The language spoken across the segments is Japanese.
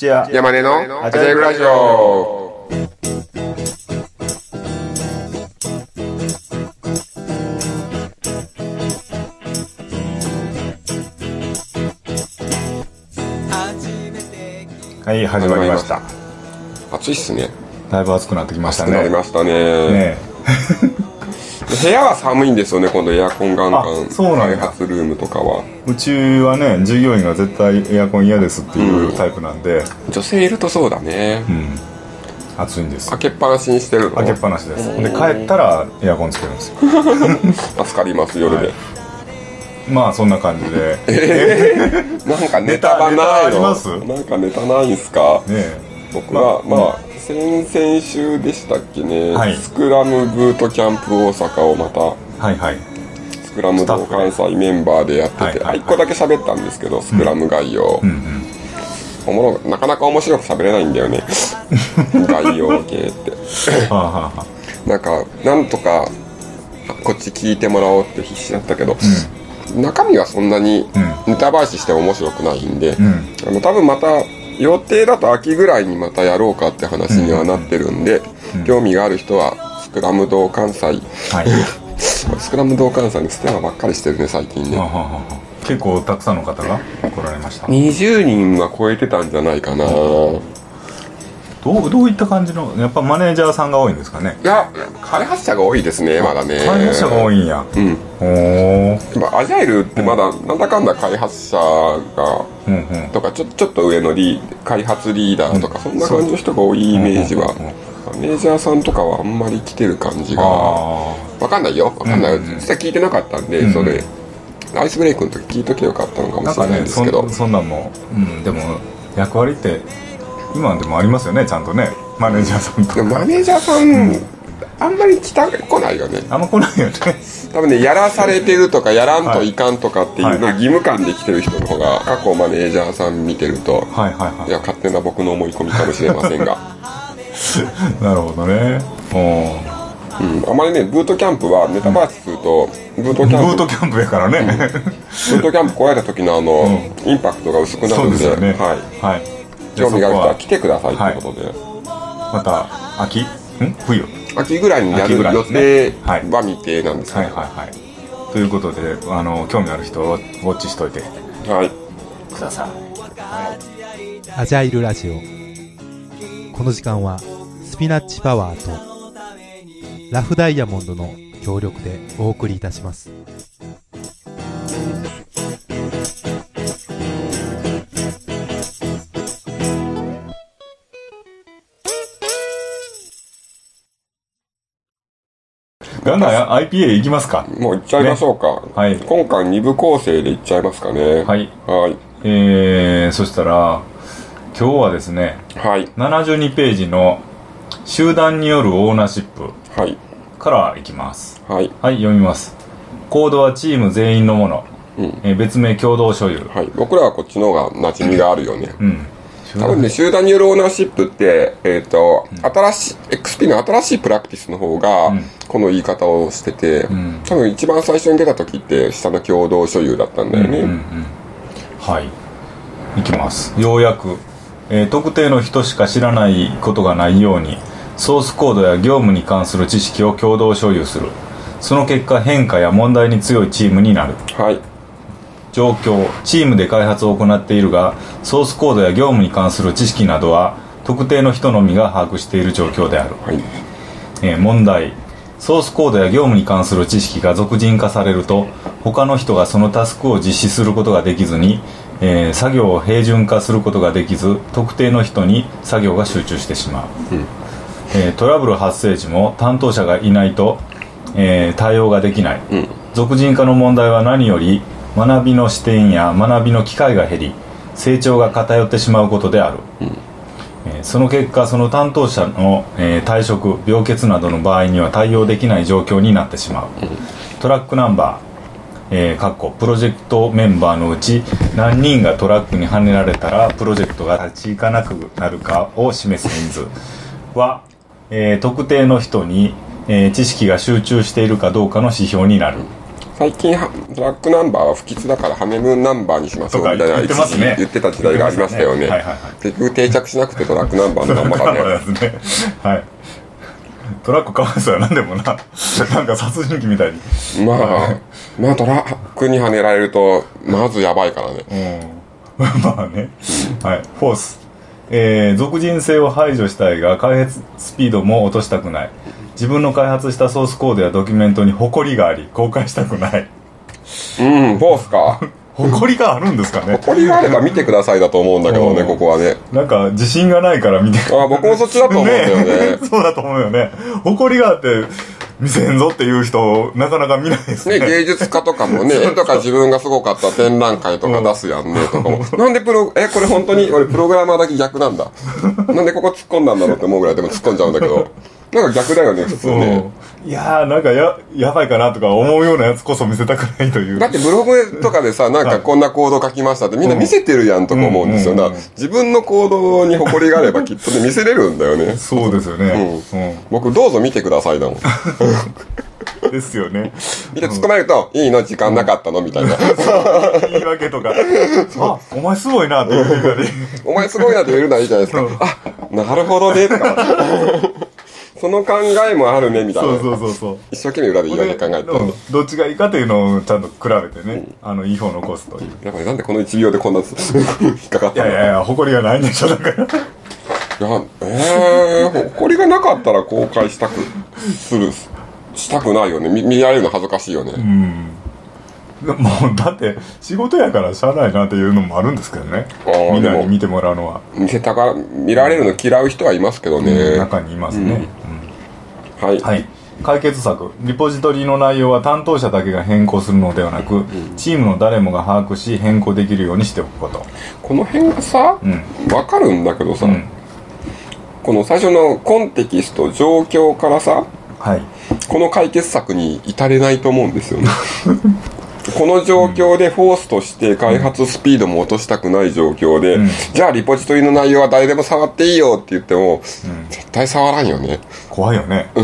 土屋山根のアジャイルラジオ。 はい、始まりました。 暑いっすね。 だいぶ暑くなってきましたね。 暑くなりましたね。部屋は寒いんですよね。今度エアコンガンガン。 そうなんや。 開発ルームとかは。 うちはね、従業員が絶対エアコン嫌ですっていうタイプなんで、 女性いるとそうだね。 暑いんです。 開けっぱなしにしてるの？ 開けっぱなしです。で、帰ったらエアコンつけるんですよ。 助かります、夜で。 まあそんな感じで。 なんかネタはないの？ あります？ なんかネタないんすか？ ね。 僕は先々週でしたっけね、スクラムブートキャンプ大阪をまた、スクラム同関西メンバーでやってて、1個だけ喋ったんですけど、スクラム概要、なかなか面白く喋れないんだよね。概要系ってなんとかこっち聞いてもらおうって必死だったけど、中身はそんなにネタバラシしても面白くないんで、多分また予定だと秋ぐらいにまたやろうかって話にはなってるんで、興味がある人はスクラム同関西、スクラム同関西のステマばっかりしてるね最近ね。 結構たくさんの方が来られました。 20人は超えてたんじゃないかな。 どういった感じの、やっぱマネージャーさんが多いんですかね？ いや、開発者が多いですね、まだね。 開発者が多いんや。 アジャイルってまだなんだかんだ開発者がとかちょっと上の開発リーダーとかそんな感じの人が多いイメージは、マネージャーさんとかはあんまり来てる感じがわかんないよ。わかんない。実際聞いてなかったんで、それアイスブレイクの時聞いときゃよかったのかもしれないですけど、 そんなんも、でも役割って今でもありますよね、ちゃんとね。マネージャーさんとか。 マネージャーさん、あんまり来ないよね。 あんま来ないよね。 多分ね、やらされてるとかやらんといかんとかっていうの義務感で来てる人の方が、過去マネージャーさん見てると、いや勝手な僕の思い込みかもしれませんが。 なるほどね。 あまりね、ブートキャンプはネタバラシすると、ブートキャンプやからね。 ブートキャンプ来られた時のインパクトが薄くなるんで、興味がある人は来てくださいということで、 また冬秋ぐらいにやる予定は未定なんですけど、 ということで興味ある人をウォッチしといてください。 アジャイルラジオ。この時間はスピナッチパワーとラフダイヤモンドの協力でお送りいたします。 ガンガン IPA いきますか？ もういっちゃいましょうか。今回2部構成でいっちゃいますかね。 そしたら今日はですね、72ページの集団によるオーナーシップからいきます。読みます。コードはチーム全員のもの、別名共同所有。 僕らはこっちの方が馴染みがあるよね。多分ね、集団によるオーナーシップって、XP の新しいプラクティスの方がこの言い方をしてて、多分一番最初に出た時って下の共同所有だったんだよね。 いきます。ようやく、特定の人しか知らないことがないようにソースコードや業務に関する知識を共同所有する。その結果変化や問題に強いチームになる。状況、チームで開発を行っているがソースコードや業務に関する知識などは特定の人のみが把握している状況である。問題、ソースコードや業務に関する知識が俗人化されると他の人がそのタスクを実施することができずに、作業を平準化することができず特定の人に作業が集中してしまう。トラブル発生時も担当者がいないと、対応ができない。俗人化の問題は何より学びの視点や学びの機会が減り成長が偏ってしまうことである。その結果その担当者の、退職病欠などの場合には対応できない状況になってしまう。トラックナンバープロジェクトメンバーのうち何人がトラックにはねられたらプロジェクトが立ち行かなくなるかを示す人数は、特定の人に、知識が集中しているかどうかの指標になる。 最近トラックナンバーは不吉だからハネムーンナンバーにしましょうみたいな言ってますね、 言ってた時代がありましたよね。結局定着しなくてトラックナンバーのままだね。 はい。トラックかわいそうやなんでもなんか殺人鬼みたいに。 まあトラックにはねられるとまずやばいからね。 まあね。はい。フォース。属人性を排除したいが開発スピードも落としたくない。自分の開発したソースコードやドキュメントに誇りがあり公開したくない。 フォースか。 誇りがあるんですかね。 誇りがあれば見てくださいだと思うんだけどね、ここはね。 なんか自信がないから見てください。 僕もそっちだと思うんだよね。 そうだと思うよね。誇りがあって見せんぞっていう人なかなか見ないですね。 芸術家とかもね、絵とか自分がすごかった展覧会とか出すやんねとかも。なんでこれ本当に俺プログラマーだけ逆なんだ。なんでここ突っ込んだんだろうって思うぐらいでも突っ込んじゃうんだけど。なんか逆だよね、普通ね。 いやーなんかやばいかなとか思うようなやつこそ見せたくないという。 だってブログとかでさ、なんかこんなコード書きましたってみんな見せてるやんとか思うんですよ。だから自分のコードに誇りがあればきっとね見せれるんだよね。 そうですよね。 僕どうぞ見てくださいだもん。 ですよね。 見て突っ込まれると、いいの時間なかったのみたいな。 言い訳とか。あ、お前すごいなって言うかで。 お前すごいなって言えるのはいいじゃないですか。あ、なるほどねとか。その考えもあるねみたいな。 そう。 一生懸命裏で言い訳考えてる。 どっちがいいかというのをちゃんと比べてね、いい方を残すという。 やっぱりなんでこの1秒でこんな引っかかったの？ いや、誇りがないんでしょ、だから。 誇りがなかったら公開したくないよね。見られるの恥ずかしいよね。 もうだって仕事やからしゃあないなっていうのもあるんですけどね。みんなに見てもらうのは。 見られるの嫌う人はいますけどね。 中にいますね。 はい。 解決策。リポジトリの内容は担当者だけが変更するのではなく、チームの誰もが把握し変更できるようにしておくこと。 この辺がさ、わかるんだけどさ、この最初のコンテキスト状況からさ、この解決策に至れないと思うんですよね。この状況でフォースとして開発スピードも落としたくない状況で、じゃあリポジトリの内容は誰でも触っていいよって言っても、絶対触らんよね。 怖いよね。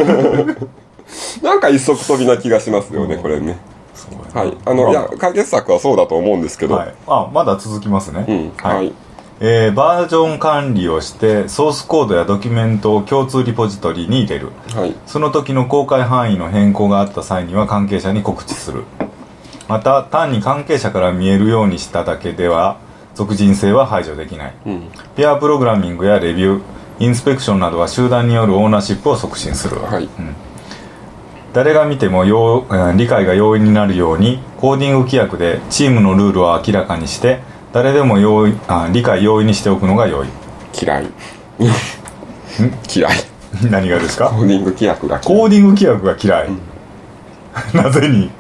なんか一足飛びな気がしますよね、これね。はい。いや、解決策はそうだと思うんですけど。 まだ続きますね。 はい。 バージョン管理をしてソースコードやドキュメントを共通リポジトリに入れる。その時の公開範囲の変更があった際には関係者に告知する。また単に関係者から見えるようにしただけでは属人性は排除できない。ペアプログラミングやレビュー、インスペクションなどは集団によるオーナーシップを促進する。誰が見ても理解が容易になるようにコーディング規約でチームのルールを明らかにして誰でも理解容易にしておくのが良い。 嫌い。嫌い。 何がですか？ コーディング規約が嫌い。 コーディング規約が嫌い。なぜに？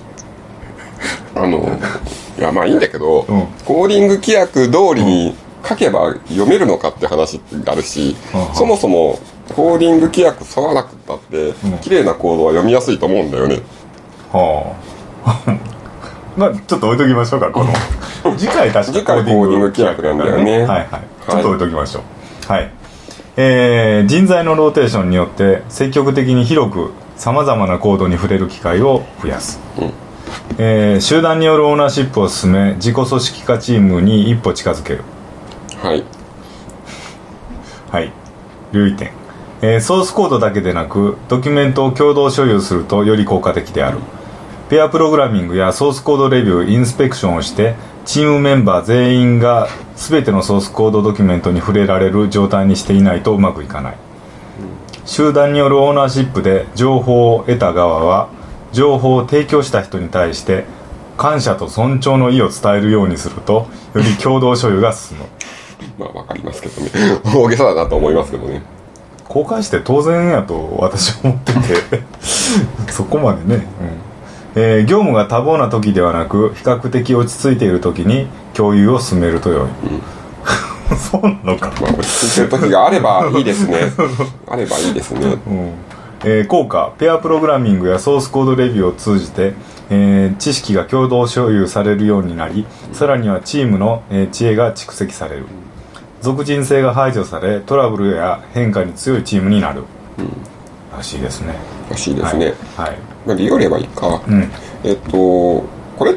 いやまあいいんだけど、コーディング規約通りに書けば読めるのかって話があるし、そもそもコーディング規約沿わなくったって、綺麗なコードは読みやすいと思うんだよね。 まあちょっと置いときましょうか。この次回コーディング規約なんだよね。 ちょっと置いときましょう。人材のローテーションによって積極的に広くさまざまなコードに触れる機会を増やす。集団によるオーナーシップを進め自己組織化チームに一歩近づける。留意点。ソースコードだけでなくドキュメントを共同所有するとより効果的である。ペアプログラミングやソースコードレビュー、インスペクションをしてチームメンバー全員が全てのソースコードドキュメントに触れられる状態にしていないとうまくいかない。集団によるオーナーシップで情報を得た側は情報を提供した人に対して感謝と尊重の意を伝えるようにするとより共同所有が進む。 まあわかりますけどね。大げさだなと思いますけどね。 公開して当然やと私は思っててそこまでね、業務が多忙な時ではなく比較的落ち着いている時に共有を進めると良い。そうなのか。 まあ落ち着いてる時があればいいですね。あればいいですね。 効果。ペアプログラミングやソースコードレビューを通じて、知識が共同所有されるようになり、さらにはチームの、知恵が蓄積される。属人性が排除されトラブルや変化に強いチームになる。らしいですね。 らしいですね。 利用例はいいか、これって、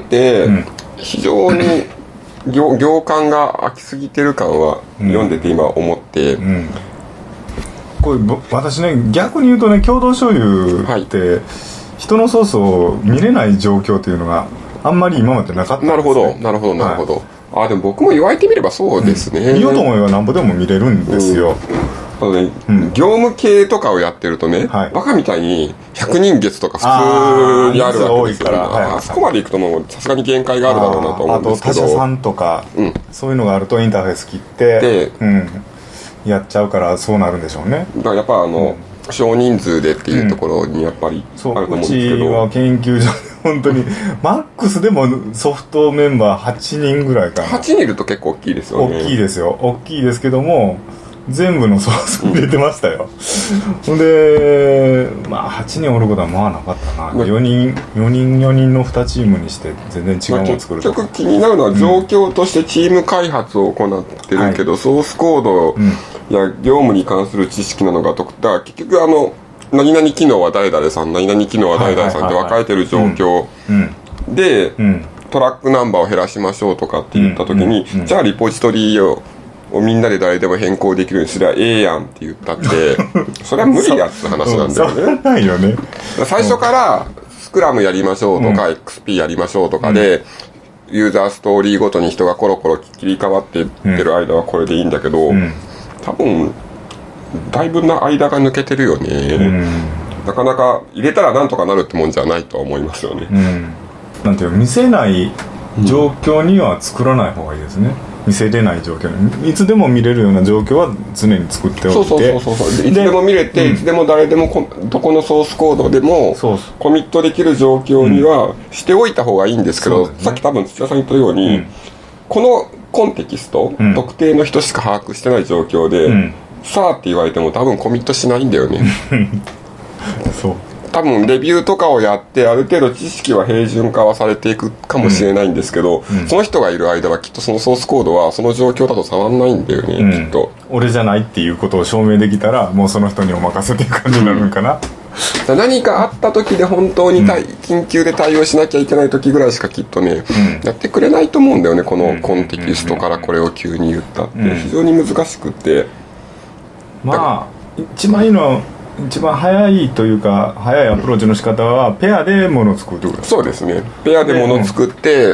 非常に行間が空きすぎてる感は読んでて今思って、 これ私ね、逆に言うとね、共同所有って、人のソースを見れない状況っていうのがあんまり今までなかったんですね。 なるほど、でも僕も言われてみればそうですね、 見ようと思えばなんぼでも見れるんですよ。 業務系とかをやってるとね、バカみたいに100人月とか普通にあるわけですから、あそこまで行くともうさすがに限界があるだろうなと思うんですけど、 あと他社さんとか、そういうのがあるとインターフェース切ってやっちゃうから、そうなるんでしょうね。 だからやっぱ少人数でっていうところにやっぱりあると思うんですけど、 うちは研究所で本当にマックスでもソフトメンバー8人ぐらいかな。 8人いると結構大きいですよね。 大きいですよ。大きいですけども全部のソース入れてましたよ。ほんで8人おることはまあなかったな。4人の2チームにして全然違うのを作ると。 結局気になるのは状況としてチーム開発を行ってるけど、ソースコードや業務に関する知識なのがだから結局何々機能は誰々さん、何々機能は誰々さんって分かれてる状況で、トラックナンバーを減らしましょうとかって言った時に、じゃあリポジトリをみんなで誰でも変更できるようにすればええやんって言ったってそれは無理やって話なんだよね。 そうないよね。 最初からスクラムやりましょうとか、XP やりましょうとかで、ユーザーストーリーごとに人がコロコロ切り替わっていってる間はこれでいいんだけど、多分だいぶな間が抜けてるよね。なかなか入れたらなんとかなるってもんじゃないとは思いますよね。 なんていうの、見せない状況には作らない方がいいですね。見せれない状況にいつでも見れるような状況は常に作っておいて、 いつでも見れて、いつでも誰でもどこのソースコードでもコミットできる状況にはしておいた方がいいんですけど、さっき多分土屋さん言ったように、このコンテキスト、特定の人しか把握してない状況で、さあって言われても多分コミットしないんだよね。 そう、 多分レビューとかをやってある程度知識は平準化はされていくかもしれないんですけど、その人がいる間はきっとそのソースコードはその状況だと触んないんだよね、きっと。 俺じゃないっていうことを証明できたらもうその人にお任せっていう感じになるんかな。 何かあった時で本当に緊急で対応しなきゃいけない時ぐらいしかきっとね、やってくれないと思うんだよね。このコンテキストからこれを急に言ったって非常に難しくて、 まあ一番いいのは一番早いというか早いアプローチの仕方はペアで物を作る。 そうですね、ペアで物を作って、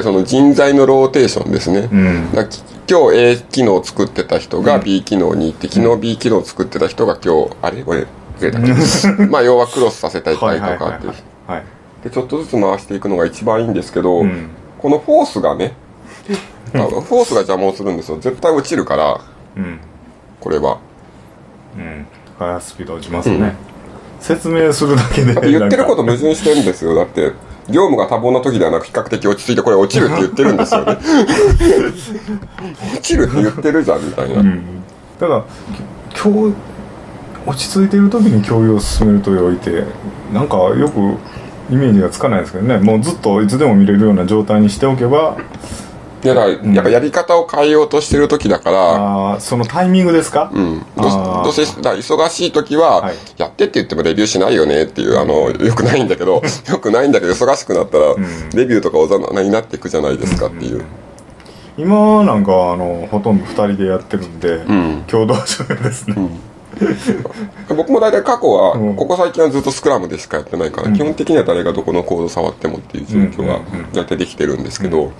その人材のローテーションですね、今日 A 機能を作ってた人が B 機能に行って、昨日 B 機能を作ってた人が今日まあ要はクロスさせたりとかってでちょっとずつ回していくのが一番いいんですけど、このフォースがねフォースが邪魔をするんですよ。絶対落ちるから、これは開発スピード落ちますね、説明するだけで。 だって言ってること矛盾してるんですよ。だって業務が多忙な時ではなく比較的落ち着いてこれ落ちるって言ってるんですよね。落ちるって言ってるじゃんみたいな、 だから今日落ち着いてる時に共有を進めるとおいてなんかよくイメージがつかないですけどね。もうずっといつでも見れるような状態にしておけば。 いやだからやっぱやり方を変えようとしてる時だから、 そのタイミングですか。 どうせ忙しい時は、やってって言ってもレビューしないよねっていうよくないんだけどよくないんだけど忙しくなったら、レビューとかおざなりになっていくじゃないですかっていう。 今なんかほとんど2人でやってるんで、共同所有ですね。 僕も大体過去は、ここ最近はずっとスクラムでしかやってないから、基本的には誰がどこのコード触ってもっていう状況が大体できてるんですけど、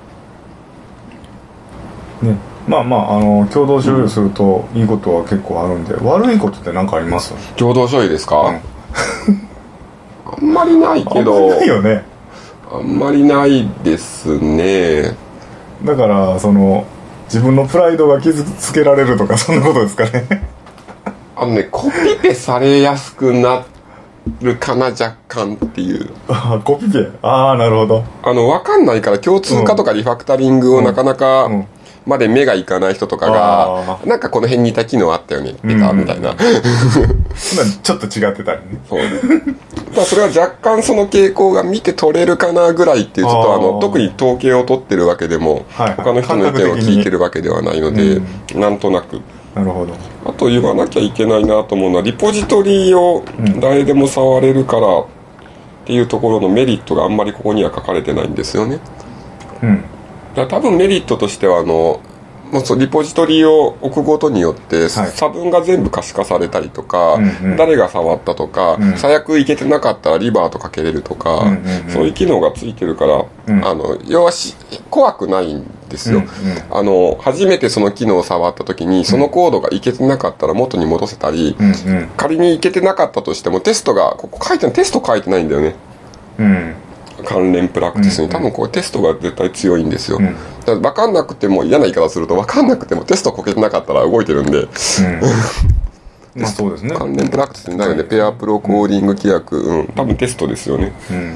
まあ共同所有するといいことは結構あるんで、悪いことって何かあります？ 共同所有ですか？あんまりないけど。 あんまりないよね。 あんまりないですね。 だから自分のプライドが傷つけられるとかそんなことですかね。 コピペされやすくなるかな若干っていう。 コピペ。なるほど。 分かんないから共通化とかリファクタリングをなかなかまで目がいかない人とかが、なんかこの辺に似た機能あったよねみたいな。 ちょっと違ってたりね。 そうね。それは若干その傾向が見て取れるかなぐらいっていう、ちょっと特に統計を取ってるわけでも、他の人の意見を聞いてるわけではないので、なんとなく。 なるほど。 あと言わなきゃいけないなと思うのは、リポジトリを誰でも触れるから、 っていうところのメリットがあんまりここには書かれてないんですよね。だから多分メリットとしてはリポジトリを置くことによって、差分が全部可視化されたりとか、誰が触ったとか、最悪いけてなかったらリバーとかけれるとか、そういう機能がついてるから、要は怖くないんですよ。初めてその機能を触った時に、そのコードがいけてなかったら元に戻せたり、仮にいけてなかったとしてもテストが、ここテスト書いてないんだよね。関連プラクティスに多分こうテストが絶対強いんですよ。だから分かんなくても、嫌な言い方すると分かんなくてもテストこけてなかったら動いてるんで、 まあそうですね。 関連プラクティスになるよね。ペアプロコーディング規約、多分テストですよね。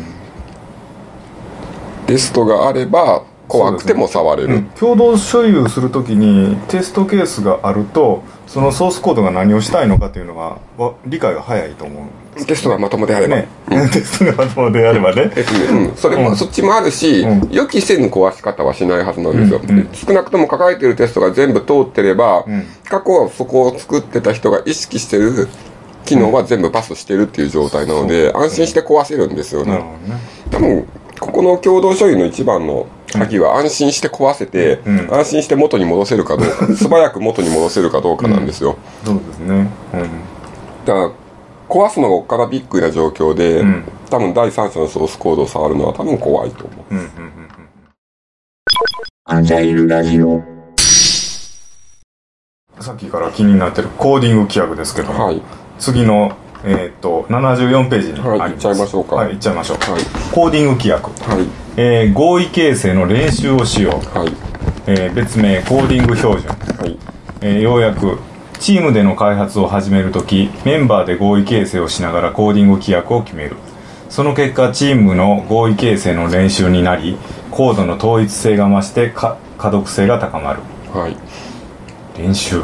テストがあれば怖くても触れる。 共同所有するときにテストケースがあると、そのソースコードが何をしたいのかというのが理解が早いと思う。 テストがまともであれば、 テストがまともであればね。 それも、そっちもあるし、予期せぬ壊し方はしないはずなんですよ。少なくとも書かれているテストが全部通ってれば、過去はそこを作ってた人が意識してる機能は全部パスしてるっていう状態なので、安心して壊せるんですよね。多分ここの共同所有の一番の鍵は安心して壊せて、安心して元に戻せるかどうか、素早く元に戻せるかどうかなんですよ。 そうですね。 だから壊すのがおっかなビッグな状況で、多分第三者のソースコードを触るのは多分怖いと思う。 アジャイルラジオ。 さっきから気になってるコーディング規約ですけど、次の74ページにあります。 いっちゃいましょうか。 いっちゃいましょう。コーディング規約。合意形成の練習をしよう。別名コーディング標準。要約。チームでの開発を始めるとき、メンバーで合意形成をしながらコーディング規約を決める。その結果、チームの合意形成の練習になり、コードの統一性が増して可読性が高まる。練習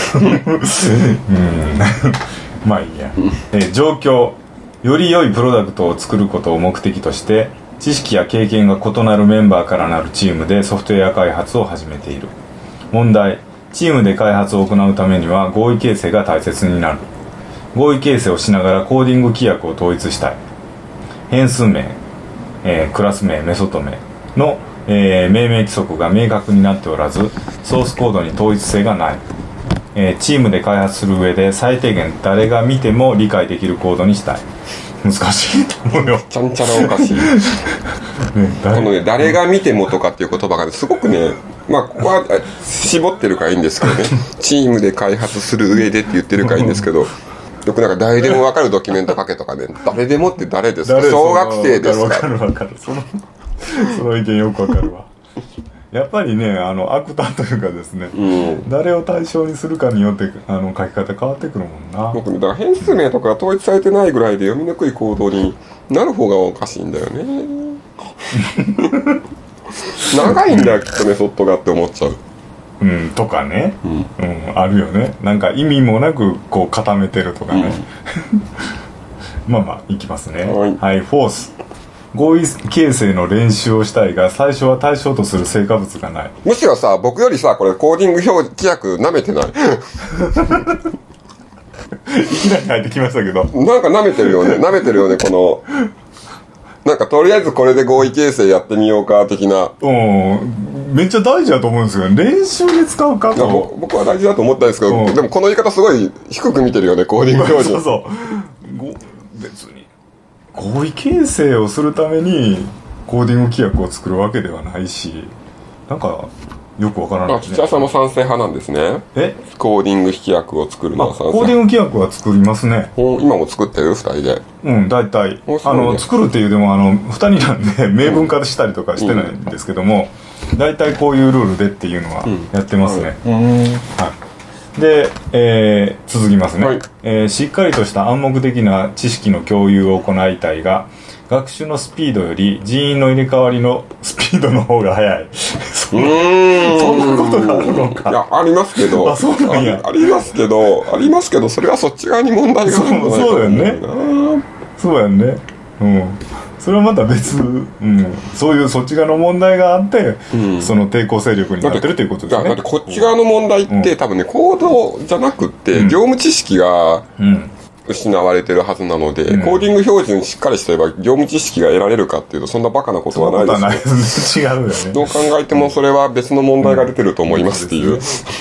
まあいいや。状況。より良いプロダクトを作ることを目的として、知識や経験が異なるメンバーからなるチームでソフトウェア開発を始めている。問題。チームで開発を行うためには合意形成が大切になる。合意形成をしながらコーディング規約を統一したい。変数名、クラス名、メソッド名の、命名規則が明確になっておらず、ソースコードに統一性がない。チームで開発する上で最低限誰が見ても理解できるコードにしたい。難しいと思うよ。 ちゃんちゃらおかしい。このね、誰が見てもとかっていう言葉がすごくね、ここは絞ってるからいいんですけどね。チームで開発する上でって言ってるからいいんですけど、よく誰でも分かるドキュメント書けとかね、誰でもって誰ですか？小学生ですか？ 分かる。その意見よく分かるわ。やっぱりね、アクターというかですね、誰を対象にするかによって書き方変わってくるもんな。 僕ね、だから変数名とか統一されてないぐらいで読みにくいコードになる方がおかしいんだよね。長いんだよきっとメソッドがって思っちゃう。 とかね、あるよね。なんか意味もなくこう固めてるとかね。まあいきますね。フォース。合意形成の練習をしたいが最初は対象とする成果物がない。 むしろさ、僕よりさ、これコーディング規約舐めてない？いきなり入ってきましたけど、 なんか舐めてるよね、このなんかとりあえずこれで合意形成やってみようか的な。 めっちゃ大事だと思うんですけど、練習で使うかと。 僕は大事だと思ったんですけど、でもこの言い方すごい低く見てるよね、コーディング標準。 別に合意形成をするためにコーディング規約を作るわけではないし、なんかよくわからないですね。 土屋さんも賛成派なんですね。コーディング規約を作るのは賛成。 コーディング規約は作りますね。 今も作ってる？2人で。 大体作るっていうでも2人なんで明文化したりとかしてないんですけども、大体こういうルールでっていうのはやってますね。で、続きますね。しっかりとした暗黙的な知識の共有を行いたいが、学習のスピードより人員の入れ替わりのスピードの方が速い。そんなことがあるのか。 いや、ありますけど。 そうなんや。 ありますけど、それはそっち側に問題があるんじゃないかな。 そうだよね。そうやんね。それはまた別、そういうそっち側の問題があって、その抵抗勢力になってるということですね。 だってこっち側の問題って、多分ね、コードじゃなくって、業務知識が失われてるはずなので、コーディング標準しっかりしてれば業務知識が得られるかっていうと、そんなバカなことはないですね。 違うよね。 どう考えてもそれは別の問題が出てると思いますっていう。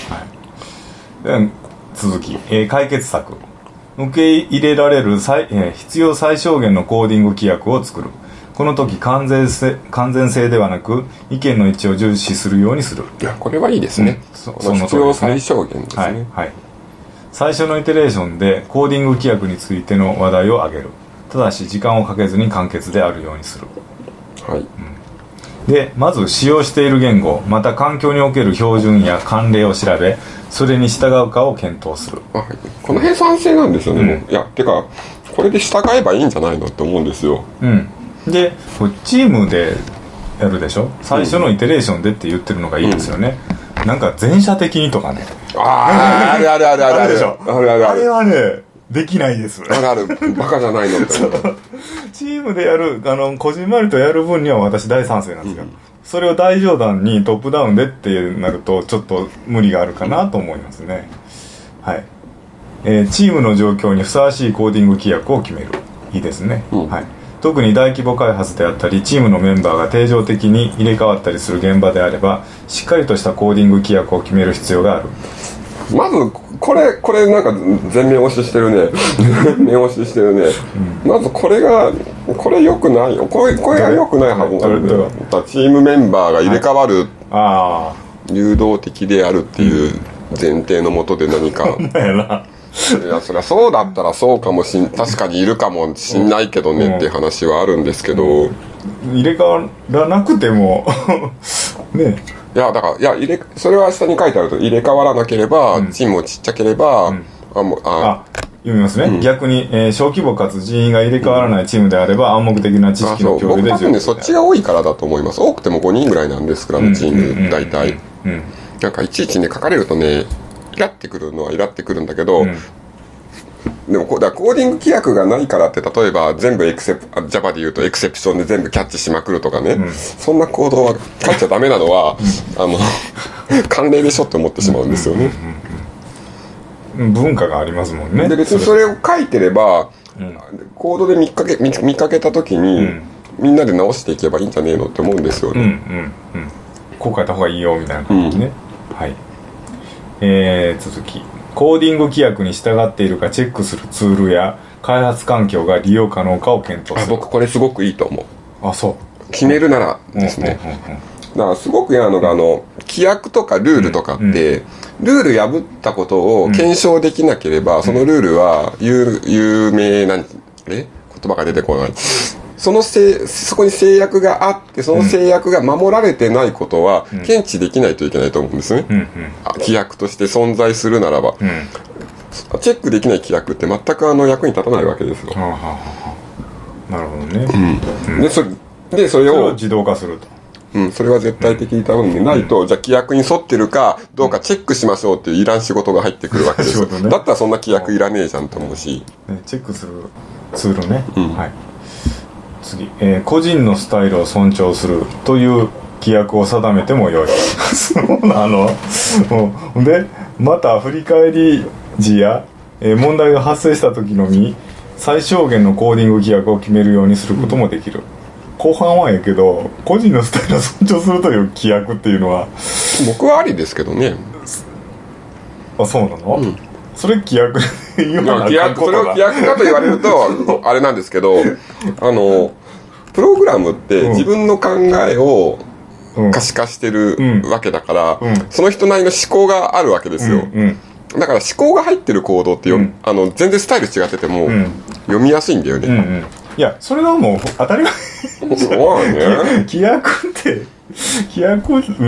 続き、解決策。受け入れられる必要最小限のコーディング規約を作る。この時完全性ではなく意見の一致を重視するようにする。 いや、これはいいですね。その必要最小限ですね。 はい、はい。最初のイテレーションでコーディング規約についての話題を挙げる。ただし時間をかけずに簡潔であるようにする。 はい。 で、まず使用している言語、また環境における標準や慣例を調べ、それに従うかを検討する。 はい、この辺賛成なんですよね。いや、てかこれで従えばいいんじゃないのって思うんですよ。 で、チームでやるでしょ。最初のイテレーションでって言ってるのがいいですよね。なんか全社的にとかね。 あるあるあるあるあるでしょ。 あれはね、できないです。 あるバカじゃないのって思う。 チームでやる、こじんまりとやる分には私大賛成なんですよ。それを大上段にトップダウンでってなるとちょっと無理があるかなと思いますね。はい。チームの状況にふさわしいコーディング規約を決める。いいですね。はい。特に大規模開発であったりチームのメンバーが定常的に入れ替わったりする現場であれば、しっかりとしたコーディング規約を決める必要がある。 まずこれなんか全面押ししてるね。全面押ししてるね。まずこれ良くないよ。これが良くないはずなんだよ。チームメンバーが入れ替わる、流動的であるっていう前提のもとで何か。いや、そりゃそうだったらそうかも確かにいるかもしんないけどねっていう話はあるんですけど、 入れ替わらなくてもね。 いや、だからそれは下に書いてあると、入れ替わらなければ、チームもちっちゃければ、 読みますね。逆に、小規模かつ人員が入れ替わらないチームであれば、暗黙的な知識の共有で僕多分ね、そっちが多いからだと思います。多くても5人ぐらいなんです、スクラムチーム大体。なんかいちいちね書かれるとね、イラってくるのはイラってくるんだけど、でもコーディング規約がないからって、例えば全部Java で言うとエクセプションで全部キャッチしまくるとかね、そんな行動は書いちゃダメなのは慣例でしょって思ってしまうんですよね。 文化がありますもんね。 で別にそれを書いてれば、コードで見かけた時に、みんなで直していけばいいんじゃねえのって思うんですよね。 こう書いた方がいいよみたいな感じね。はい。続き。コーディング規約に従っているかチェックするツールや開発環境が利用可能かを検討する。 僕これすごくいいと思う。 そう決めるならですね。だからすごく嫌なのが規約とかルールとかって、ルール破ったことを検証できなければ、そのルールは有名な言葉が出てこない。そこに制約があって、その制約が守られてないことは検知できないといけないと思うんですね。規約として存在するならば、チェックできない規約って全く役に立たないわけですよ。 なるほどね。 でそれを自動化すると。 それは絶対的に多分ないと、じゃあ規約に沿ってるかどうかチェックしましょうっていういらん仕事が入ってくるわけですよ。だったらそんな規約いらねえじゃんと思うし。 チェックするツールね。はい。次、個人のスタイルを尊重するという規約を定めてもよい。そうなの。で、また振り返り時や、問題が発生した時のみ最小限のコーディング規約を決めるようにすることもできる。後半はやけど、個人のスタイルを尊重するという規約っていうのは僕はありですけどね。 そうなの？それ規約それを規約かと言われるとあれなんですけど、プログラムって自分の考えを可視化してるわけだから、その人なりの思考があるわけですよ。だから思考が入ってるコードって全然スタイル違ってても読みやすいんだよね。 いや、それはもう当たり前。 そうね。 規約っていや、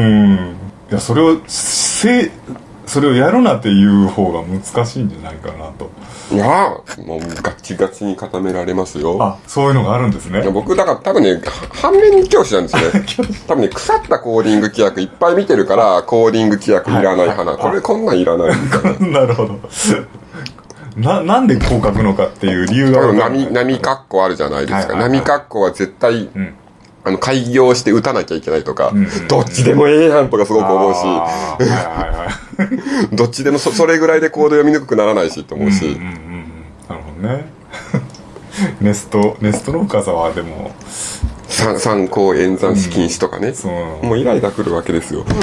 それをやるなっていう方が難しいんじゃないかなと。 いや、もうガチガチに固められますよ。 そういうのがあるんですね。 僕だから多分ね、反面教師なんですね。多分ね、腐ったコーディング規約いっぱい見てるからコーディング規約いらない派な。こんなんいらないみたいな。 なるほど。なんでこう書くのかっていう理由がある。 波括弧あるじゃないですか。波括弧は絶対、開業して打たなきゃいけないとか、どっちでもええやんとかすごく思うし、どっちでもそれぐらいでコード読みにくくならないしと思うし。 なるほどね。ネストの深さはでも参考演算子禁止とかね、もうイライラくるわけですよ。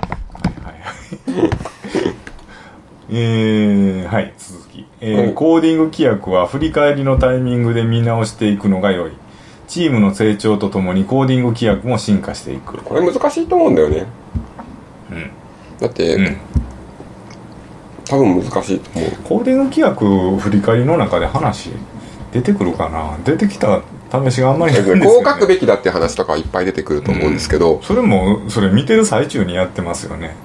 はい、続き、コーディング規約は振り返りのタイミングで見直していくのが良い。チームの成長とともにコーディング規約も進化していく。 これ難しいと思うんだよね。だって、多分難しいと思う。 コーディング規約振り返りの中で話出てくるかな。出てきた試しがあんまりないんですよね。 こう書くべきだって話とかいっぱい出てくると思うんですけど、 それ見てる最中にやってますよね。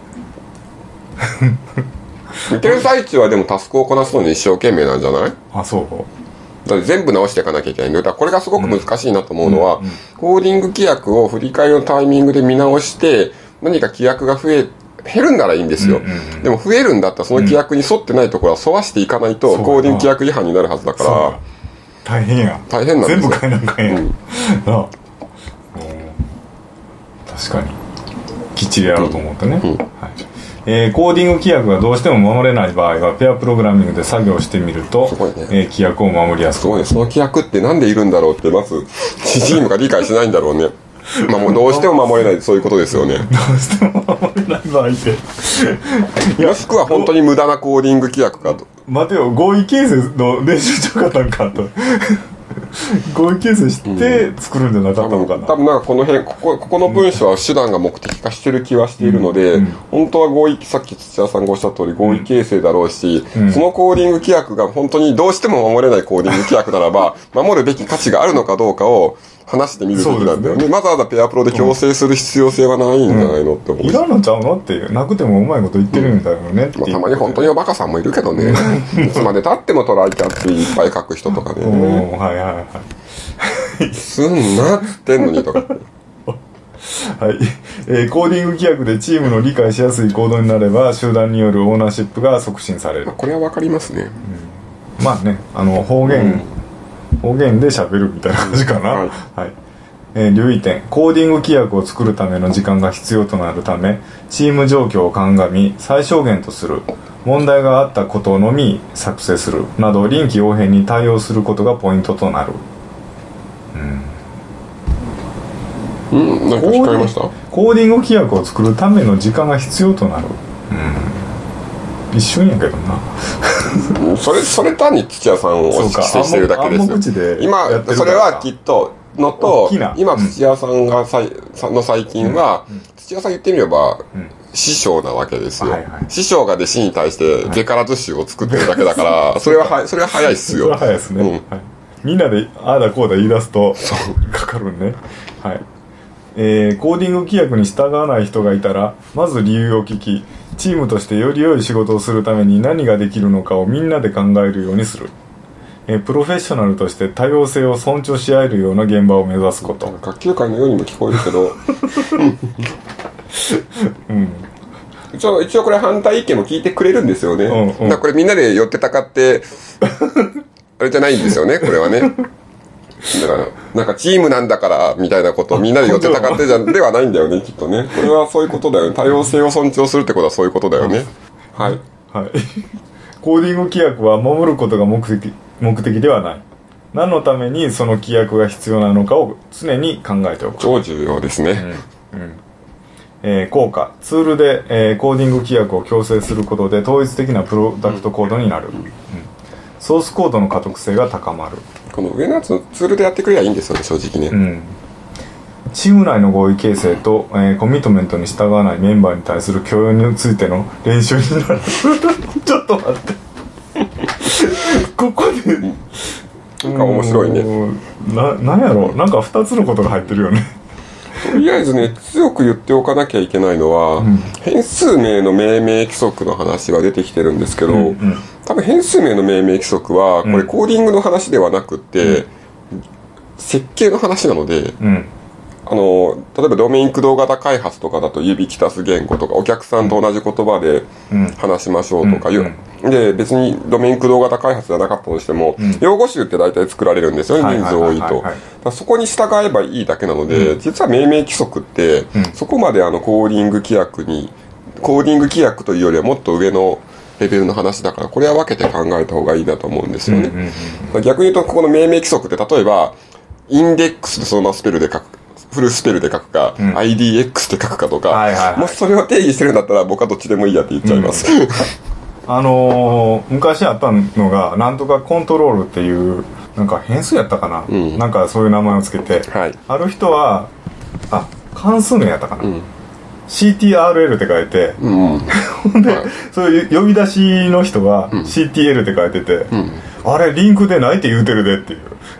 見てる最中はでもタスクをこなすのに一生懸命なんじゃない？ あ、そうだって全部直していかなきゃいけないんだよ。だからこれがすごく難しいなと思うのは、コーディング規約を振り返りのタイミングで見直して何か規約が減るんならいいんですよ、でも増えるんだったらその規約に沿ってないところは沿わしていかないとコーディング規約違反になるはずだから大変や。 大変なんですよ。 全部変えなきゃいけない。確かにきっちりやろうと思ってね、コーディング規約がどうしても守れない場合はペアプログラミングで作業してみると、規約を守りやすく。 すごいね。その規約ってなんでいるんだろうってまずチームが理解しないんだろうね。まあもうどうしても守れない、そういうことですよね。 どうしても守れない場合ってもしくは本当に無駄なコーディング規約かと。 待てよ、合意形成の練習ちゃうかったんかと。合意形成して作るんじゃなかったのかな。 多分なんかこの辺ここの文章は手段が目的化してる気はしているので、本当はさっき土屋さんがおっしゃった通り合意形成だろうし、そのコーディング規約が本当にどうしても守れないコーディング規約ならば守るべき価値があるのかどうかを話してみるべきなんだよね。わざわざペアプロで強制する必要性はないんじゃないのって思う。 いらんのちゃうのっていう。なくてもうまいこと言ってるみたいなね。 たまに本当におバカさんもいるけどね。いつまで経ってもトライキャッチいっぱい書く人とかね。 はいはいはい。 すんなっつってんのにとか。はい、 コーディング規約でチームの理解しやすい行動になれば集団によるオーナーシップが促進される。 これはわかりますね。 まあね、方言で喋るみたいな感じかな。はい。留意点。コーディング規約を作るための時間が必要となるため、チーム状況を鑑み最小限とする。問題があったことのみ作成するなど臨機応変に対応することがポイントとなる。 なんか聞かれました？ コーディング規約を作るための時間が必要となる。一瞬やけどな。 それ単に土屋さんを指定してるだけですよ。今それはきっとのと今土屋さんが最近は土屋さん言ってみれば師匠なわけですよ。師匠が弟子に対して目からずしを作ってるだけだからそれは早いっすよ。 それは早いですね。みんなでああだこうだ言い出すとかかるね。はい。コーディング規約に従わない人がいたらまず理由を聞きチームとしてより良い仕事をするために何ができるのかをみんなで考えるようにする。プロフェッショナルとして多様性を尊重し合えるような現場を目指すこと。 学級会のようにも聞こえるけど一応これ反対意見も聞いてくれるんですよね。だからこれみんなで寄ってたかってあれじゃないんですよね、これはね。だからなんかチームなんだからみたいなことをみんなで寄ってたかってではないんだよね、きっとね。これはそういうことだよね。多様性を尊重するってことはそういうことだよね。はい。 はい。コーディング規約は守ることが目的ではない。何のためにその規約が必要なのかを常に考えておく。 超重要ですね。 効果。ツールで、コーディング規約を強制することで統一的なプロダクトコードになる。ソースコードの可読性が高まる。 この上のやつのツールでやってくればいいんですよね、正直ね。 チーム内の合意形成と、コミットメントに従わないメンバーに対する許容についての練習になる。ちょっと待って。ここでなんか面白いね。 なんやろ、なんか2つのことが入ってるよね。 とりあえずね、強く言っておかなきゃいけないのは、変数名の命名規則の話が出てきてるんですけど、多分変数名の命名規則はこれコーディングの話ではなくて、設計の話なので、例えばドメイン駆動型開発とかだと指揮足す言語とかお客さんと同じ言葉で話しましょうとかで別にドメイン駆動型開発じゃなかったとしても、用語集って大体作られるんですよね、人数多いと。そこに従えばいいだけなので、実は命名規則ってそこまでコーディング規約というよりはもっと上のレベルの話だから、これは分けて考えた方がいいなと思うんですよね。逆に言うと、ここの命名規則って、例えば、インデックスでそのままスペルで書く、フルスペルで書くか、IDX で書くかとか、もしそれを定義してるんだったら僕はどっちでもいいやって言っちゃいます。 昔あったのが、なんとかコントロールっていう、なんか変数やったかな、なんかそういう名前をつけて、ある人は、関数名やったかな、CTRL って書いて、ほんで、そういう呼び出しの人は CTL って書いてて、あれリンクでないって言うてるでっていう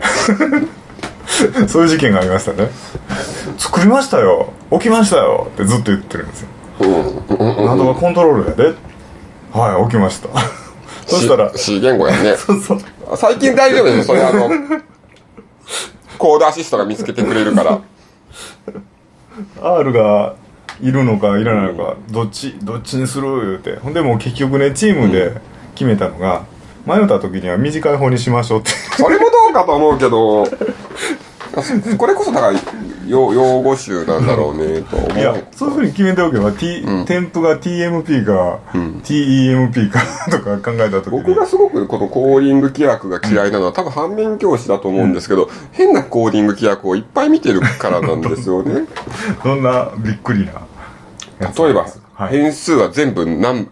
そういう事件がありましたね。作りましたよ、起きましたよってずっと言ってるんですよ。なんとかコントロールやで、はい、起きましたそしたら C 言語やね。 そうそう、 最近大丈夫ですよ、それコードアシストが見つけてくれるから。 R がいるのかいらないのか、どっちにする言うて、ほんでもう結局ね、チームで決めたのが、迷った時には短い方にしましょうってそれもどうかと思うけどこれこそだから用語集なんだろうねと思う。 いや、そういうふうに決めておけば、添付が TMP か、TEMP かとか考えた時に、 僕がすごくこのコーディング規約が嫌いなのは、多分反面教師だと思うんですけど、変なコーディング規約をいっぱい見てるからなんですよねそんなびっくりな例えば、変数は全部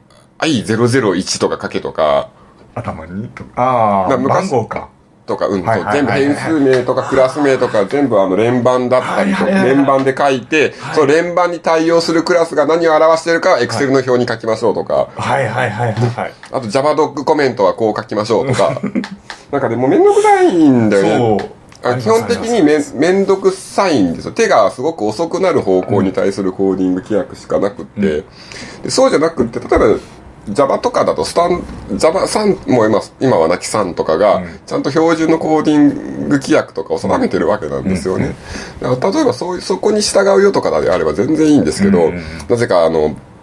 I001 とか書けとか、 頭に番号かとか、全部変数名とかクラス名とか全部連番だったりとか、連番で書いて、その連番に対応するクラスが何を表しているか、Excel の表に書きましょうとか、あと JavaDoc コメントはこう書きましょうとか、なんかでもめんどくさいんだよね。基本的にめんどくさいんですよ。手がすごく遅くなる方向に対するコーディング規約しかなくって、でそうじゃなくって、例えばJava とかだとJava3 も今はなき3とかがちゃんと標準のコーディング規約とかを定めてるわけなんですよね。だから例えばそこに従うよとかであれば全然いいんですけど、なぜか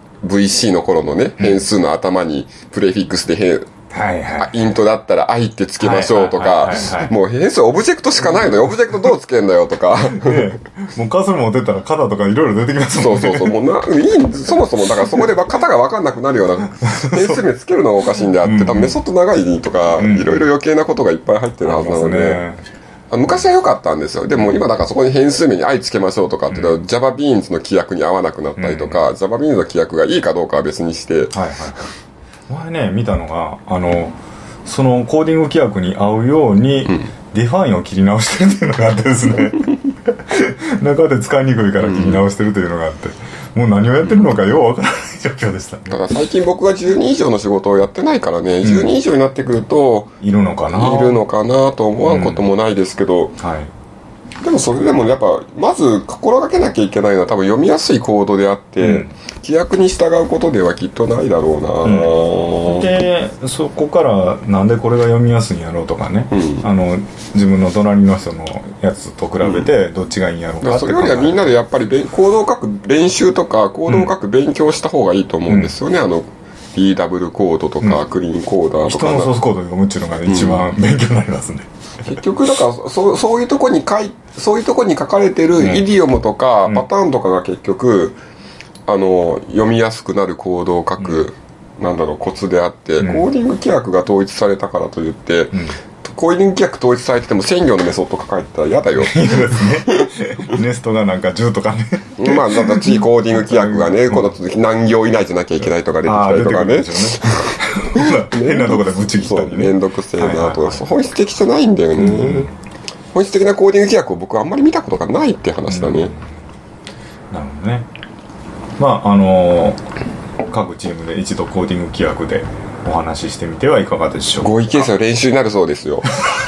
VC の頃のね、変数の頭にプレフィックスでイントだったら I ってつけましょうとか、もう変数オブジェクトしかないのよ。オブジェクトどうつけんだよとか。 もうカーソル持ってったら肩とかいろいろ出てきますもんね。 そう。もうそもそもだからそこで型が分かんなくなるような変数名つけるのがおかしいんであって、多分メソッド長いとか、いろいろ余計なことがいっぱい入ってるはずなので、昔は良かったんですよ。でも今だからそこに変数名に I つけましょうとかって言うと、JavaBeans の規約に合わなくなったりとか、JavaBeans の規約がいいかどうかは別にして、 前ね見たのがそのコーディング規約に合うようにデファインを切り直してるっていうのがあってですね中で使いにくいから切り直してるというのがあって、もう何をやってるのかようわからない状況でしたね。 だから最近僕が12以上の仕事をやってないからね、12以上になってくるといるのかなと思わんこともないですけど、でもそれでもやっぱまず心がけなきゃいけないのは多分読みやすいコードであって、規約に従うことではきっとないだろうな、 でそこからなんでこれが読みやすいんやろうとかね、自分の隣の人のやつと比べてどっちがいいんやろうかって、 それよりはみんなでやっぱりコードを書く練習とかコードを書く勉強した方がいいと思うんですよね。DW コードとかクリーンコーダーとか、 人のソースコードを読むっていうのが一番勉強になりますね。 結局だからそういうとこに書かれてるイディオムとかパターンとかが結局読みやすくなるコードを書く、コツであって、コーディング規約が統一されたからといって、コーディング規約統一されてても専業のメソッド書かれてたら嫌だよ。 いいですね。ネストがなんか10とかね。 まあだから次コーディング規約がね、この続き何行以内じゃなきゃいけないとか出てきたりとかね。 変なとこでぶち切ったりね。 めんどくせえなとか、本質的じゃないんだよね。本質的なコーディング規約を僕はあんまり見たことがないって話だね。 なるほどね。まあ各チームで一度コーディング規約でお話ししてみてはいかがでしょうか。 合意形成の練習になるそうですよ。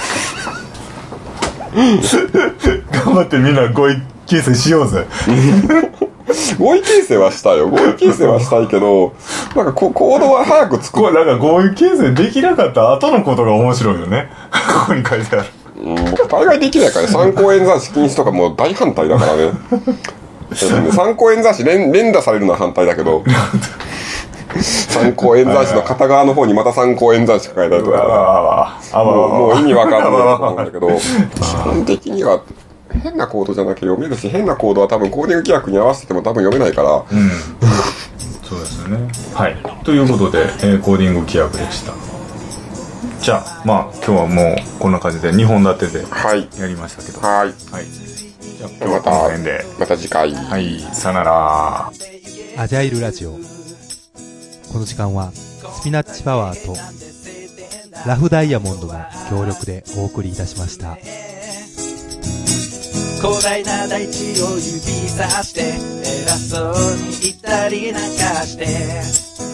頑張ってみんな合意形成しようぜ。 合意形成はしたよ。合意形成はしたいけど、なんかコードは早く作る。 なんか合意形成できなかった後のことが面白いよね。ここに書いてある。 僕大概できないからね。参考演算子禁止とかもう大反対だからね。参考演算子連打されるのは反対だけど、参考演算子の片側の方にまた参考演算子書いたりとか、もう意味わかんないと思うんだけど、基本的には変なコードじゃなきゃ読めるし、変なコードは多分コーディング規約に合わせても多分読めないから、 そうですよね。 はい、ということで、コーディング規約でした。じゃあまあ今日はもうこんな感じで2本立てでやりましたけど、 はい、はい、 じゃあ今日はこの辺でまた次回、 はい、さよなら。 アジャイルラジオ。この時間はスピナッチパワーとラフダイヤモンドの協力でお送りいたしました。 広大な大地を指さして偉そうに言ったりなんかして